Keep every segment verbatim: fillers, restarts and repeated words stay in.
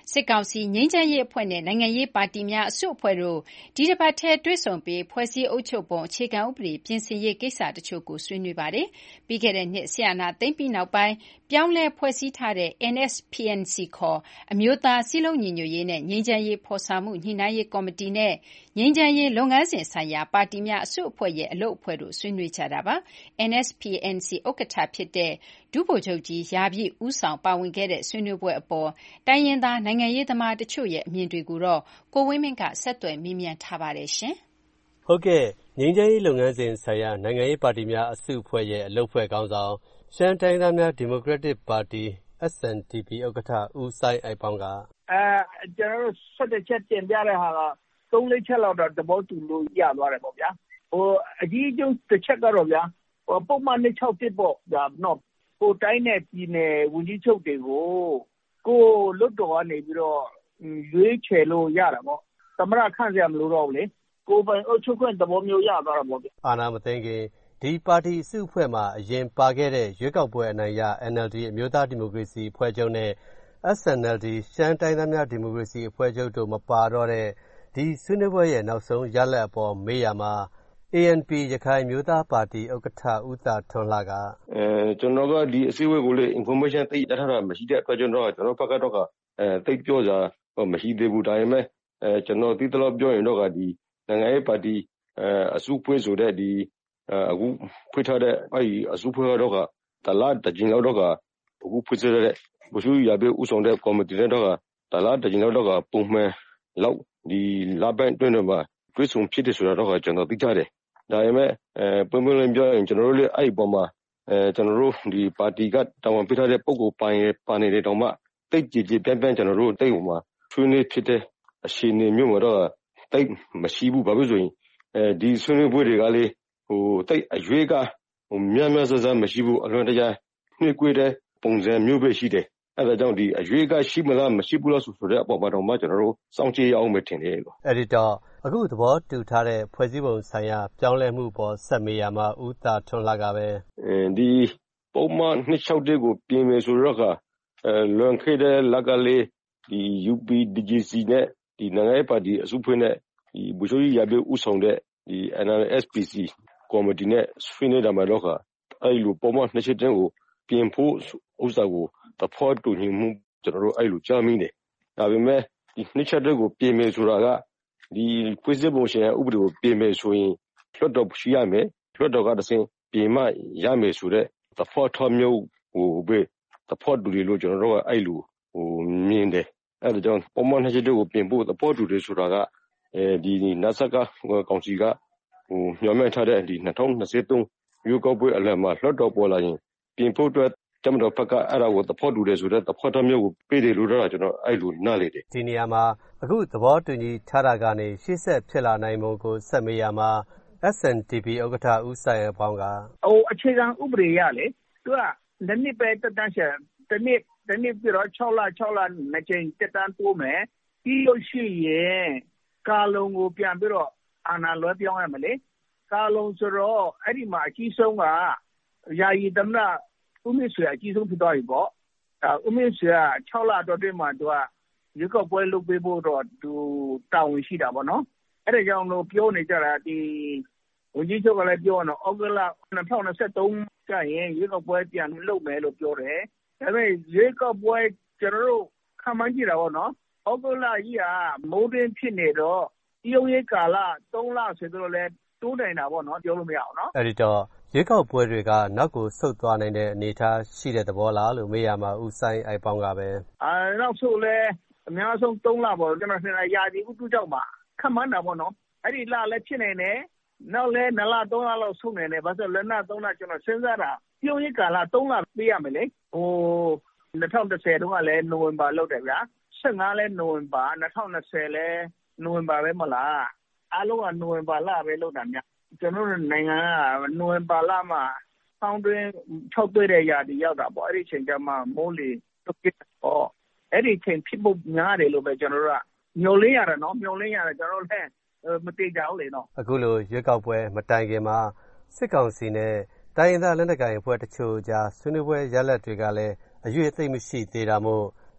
စစ်ကောင်စီငြိမ်းချမ်းရေးအဖွဲ့နဲ့နိုင်ငံရေးပါတီများအစုအဖွဲ့တို့ဒီတစ်ပတ်ထဲတွေ့ဆုံပြီးဖွဲ့စည်းအုပ်ချုပ်ပုံအခြေခံဥပဒေပြင်ဆင်ရေးကိစ္စတချို့ကိုဆွေးနွေးပါတယ်။ပြီးခဲ့တဲ့နှစ်ဆီယနာသိမ့်ပြီးနောက်ပိုင်းပြောင်းလဲဖွဲ့စည်းထားတဲ့ N S P N C ခေါ်အမျိုးသားစည်းလုံးညီညွတ်ရေးနဲ့ငြိမ်းချမ်းရေးဖော်ဆောင်မှုညှိနှိုင်းရေးကော်မတီနဲ့ငြိမ်းချမ်းရေးလုပ်ငန်းစဉ်ဆိုင်ရာပါတီများအစုအဖွဲ့ရဲ့အလုပ်အဖွဲ့တို့ဆွေးနွေးကြတာပါ။ N S P N C ဥက္ကဋ္ဌဖြစ်တဲ့ဒုဗိုလ်ချုပ်ကြီးရာပြည့်ဦးဆောင်ပါဝင်ခဲ့တဲ့ဆွေးနွေးပွဲအပေါ်တိုင်းရင်းသားနိုင်ငံရေးသမားတချို့ရဲ့အမြင်တွေကိုတော့ကိုဝင်းမင်းကဆက်သွယ်မေးမြန်းထားပါတယ်ရှင်။ဟုတ်ကဲ့ငြိမ်းချမ်းရေးလုပ်ငန်းစဉ်ဆိုင်ရာနိုင်ငံရေးပါတီများအစုအဖွဲ့ရဲ့အလုပ်အဖွဲ့ခေါင်းဆောင်ရှမ်းတိုင်းသားများဒီမိုကရက်တစ်ပါတီ S N D P ဥက္ကဋ္ဌဦးစိုင်းအိုက်ပေါင်းကအဲကျွန်တော်တို့ဆက်တဲ့ချက်တင်ပြတဲ့ဟာကသုံးလေးချက်လောက်တော့သဘောတူလို့ရသွားတယ်ပေါ့ဗျာဟိုအကြီးအကျယ်တစ်ချက်ကတော့ဗျာဟိုပုံမှန်နှစ်၆တစ်ပေါ့ဒါတော့ဟိုတိုင်းနဲ့ပြည်နယ်ဝန်ကြီးချုပ်တွေကိုကိုလွတ်တော်ကနေပြီးတော့ရွေးချယ်လို့ရတာပေါ့သမရခန့်စရာမလိုတော့ဘူးလေကိုပိုင်အုပ်ချုပ်ခွင့်သဘောမျိုးရသွားတာပေါ့ဗျအာဏာမသိမ်းခင်ဒီပါတီအစုအဖွဲ့မှာအရင်ပါခဲ့တဲ့ရွေးကောက်ပွဲအနိုင်ရ N L D အမျိုးသားဒီမိုကရေစီအဖွဲ့ချုပ်နဲ့ S N L D ရှမ်းတိုင်းသားများဒီမိုကရေစီအဖွဲ့ချုပ်တို့မပါတော့တဲ့ဒီဆွေးနွေးပွဲရဲ့နောက်ဆုံးရလဒ်အပေါ်မေးရမှာ A N P ရခိုင်မျိုးသားပါတီဥက္ကဋ္ဌဦးသာထွန်းလှကအဲကျွန်တော်ကဒီအစည်းအဝေးကိုလေ information သိရထားတာမရှိတဲ့အတွက်ကျွန်တော်ကကျွန်တော်ဘက်ကတော့အဲသိပြောကြမရှိသေးဘူးဒါပေမဲ့အဲကျွန်တော်သိသလောက်ပြောရင်တော့ကဒီနိုင်ငံရေးပါတီအဲအစုဖွဲ့ဆိုတဲ့ဒီအခုဖွင့်ထားတဲ့အဲဒီအစုဖွဲ့တော့ကတလားတကြိမ်လောက်တော့ကအခုဖွင့်ထားတဲ့ဘုရှိရပြဥဆောင်တဲ့ကော်မတီနဲ့တော့ကတလားတကြိမ်လောက်တော့ကပုံမှန်လောက်ဒီလာပိုင်းတွင်းတော့မှာတွဲဆုံဖြစ်တယ်ဆိုတော့ကကျွန်တော်သိထားတယ်ဒါပေမဲ့အဲပုံမှန်လည်းပြောရင်ကျွန်တော်တို့လည်းအဲ့ဒီပုံမှာအဲကျွန်တော်တို့ဒီပါတီကတာဝန်ပေးထားတဲ့ပုံကိုပိုင်ပါနေတဲ့တောင်မှတိတ်ကြည်ကြည်ပြန့်ပြန့်ကျွန်တော်တို့တိတ်ဟိုမှာဆွေးနွေးဖြစ်တဲ့အခြေအနေမျိုးမှာတော့တိတ်မရှိဘူးဘာဖြစ်ဆိုရင်အဲဒီဆွေးနွေးပွဲတွေကလေဟိုတိတ်အရွေးကဟိုများများဆဆမရှိဘူးအလွန်တရာနှိမ့်ကွေးတဲ့ပုံစံမျိုးပဲရှိတယ်အဲဒါကြောင့်ဒီအရွေးကရှိမလားမရှိဘူးလားဆိုဆိုတဲ့အပေါ်မှာတော့မှကျွန်တော်တို့စောင့်ကြည့်ရအောင်ပဲထင်တယ်လို့အဲ့ဒီတော့အခုသဘောတူထားတဲ့ဖွဲ့စည်းပုံဆိုင်ရာပြောင်းလဲမှုပေါ်ဆက်မေးရမှာဦးသာထွန်းလာကပဲအဲဒီပုံမှန်နှစ်၆တက်ကိုပြင်မယ်ဆိုတော့ကအဲလွန်ခဲ့တဲ့လက်ကလေးဒီ U P D J C နဲ့ဒီနိုင်ငံရေးပါတီအစုဖွဲ့နဲ့ဒီဘူရှိုကြီးရပြဥဆောင်တဲ့ဒီ N R S P C ကော်မတီနဲ့ဆွေးနွေးတာမှာတော့ကအဲ့လိုပုံမှန်နှစ်ချက်တက်ကိုပြင်ဖို့ဥစ္စာကိုသဘောတူညီမှုကျွန်တော်တို့အဲ့လိုကြားမိတယ်ဒါပေမဲ့ဒီနှစ်ချက်တက်ကိုပြင်မယ်ဆိုတာကဒီဖွဲ့စည်းပုံရှင်ဥပဒေကိုပြင်မယ်ဆိုရင်လွှတ်တော်ရှိရမယ်လွှတ်တော်ကတဆင့်ပြင်မှရမယ်ဆိုတဲ့သဘောထားမျိုးဟိုပဲသဘောတူတယ်လို့ကျွန်တော်တို့ကအဲ့လိုဟိုမြင်တယ်အဲ့ဒါကြောင့်ပုံမှန်နှစ်ချက်တက်ကိုပြင်ဖို့သဘောတူတယ်ဆိုတာကအဲဒီနတ်ဆက်ကကောင်စီကဟိုညှော်မှန်းထားတဲ့ဒီ၂၀၂၃ရွေးကောက်ပွဲအလယ်မှာလွှတ်တော်ပေါ်လာရင်ပြင်ဖို့အတွက်တမတော်ဘက်ကအဲ့ဒါကိုသဘောတူတယ်ဆိုတဲ့သဘောထားမျိုးကိုပေးတယ်လို့တော့ကျွန်တော်အဲ့လိုနားလေတယ်ဒီနေရာမှာအခုသဘောတူညီထားတာကနေရှေ့ဆက်ဖြစ်လာနိုင်မှုကိုဆက်မေးရမှာ S N D P ဥက္ကဋ္ဌဦးစိုင်းပေါင်းကဟိုအခြေခံဥပဒေရလေသူကလက်နစ်ပဲတက်တန်းချက်တနည်းတနည်းပြတော့၆လ၆လနှစ်ကြိမ်တက်တန်းတိုးမယ်ပြီးလို့ရှိရင်ကာလုံကိုပြန်ပြီးတော့အာဏာလွှဲပြောင်းရမလဲကာလုံဆိုတော့အဲ့ဒီမှာအကြီးဆုံးကယာယီသမ္မတဦးမြင့်ဆွေအကြီးဆုံးဖြစ်သွားပြီပေါ့အဲဦးမြင့်ဆွေက၆လအတွင်းမှာသူကရွေးကောက်ပွဲလုပ်ပေးဖို့တော့သူတာဝန်ရှိတာပေါ့နော်အဲ့ဒါကြောင့်လို့ပြောနေကြတာဒီဝန်ကြီးချုပ်ကလည်းပြောတော့ဩဂုတ်လ၂၀၂၃ကျရင်ရွေးကောက်ပွဲပြန်လုပ်မယ်လို့ပြောတယ်ဒါပေမဲ့ရွေးကောက်ပွဲကျွန်တော်တို့ခံမှန်းကြည့်တာပေါ့နော်ဩဂုတ်လကြီးကမိုးတွင်းဖြစ်နေတော့ဒီရုံးရေးကာလ၃လဆိုတော့လည်းတိုးနိုင်တာပေါ့နော်ပြောလို့မရအောင်နော်အဲ့ဒီတော့ရွေးကောက်ပွဲတွေကနောက်ကိုဆုတ်သွားနိုင်တဲ့အနေအထားရှိတဲ့သဘောလားလို့မေးရမှာဦးဆိုင်အိုက်ပေါင်းကပဲအဲနောက်ဆိုလဲအများဆုံး၃လပေါ့ကျွန်တော်ထင်တာရာသီဥတုကြောင့်ပါခက်မှန်းတာပေါ့နော်အဲ့ဒီလလည်းဖြစ်နေတယ်နောက်လဲ၂လ၃လလောက်ဆုတ်နေတယ်ဘာလို့လဲလ၃လကျွန်တော်စဉ်းစားတာပြုံးရေးကာလ၃လပေးရမယ်လေဟို၂၀၁၀တုန်းကလည်းနိုဝင်ဘာလောက်တယ်ဗျာ၁၅လဲနိုဝင်ဘာ၂၀၂၀လဲနိုဝင်ဘာပဲမလားအားလုံးကနိုဝင်ဘာလပဲလောက်တာများကျွန်တော်တို့နိုင်ငံကနိုဝင်ဘာလမှာဆောင်းတွင်း၆တွေ့တဲ့ရာသီရောက်တာပေါ့အဲ့ဒီချိန်ကျမှမိုးလေတုတ်ပြတော့အဲ့ဒီချိန်ဖြစ်ဖို့များတယ်လို့ပဲကျွန်တော်တို့ကမျှော်လင့်ရတာနော်မျှော်လင့်ရတယ်ကျွန်တော်တို့လည်းမတိကြဘူးလေနော်အခုလိုရွေးကောက်ပွဲမတိုင်ခင်မှာစစ်ကောင်စီနဲ့တိုင်းရင်းသားလက်နက်ကိုင်အဖွဲ့တချို့ကြားဆွေးနွေးပွဲရလဒ်တွေကလည်းအရွေ့သိမ့်မရှိသေးတာမို့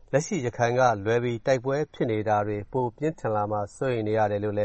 လက်ရှိရခိုင်ကလွဲပြီးတိုက်ပွဲဖြစ်နေတာတွေပိုပြင်းထန်လာမှာစိုးရိမ်နေရတယ်လို့လ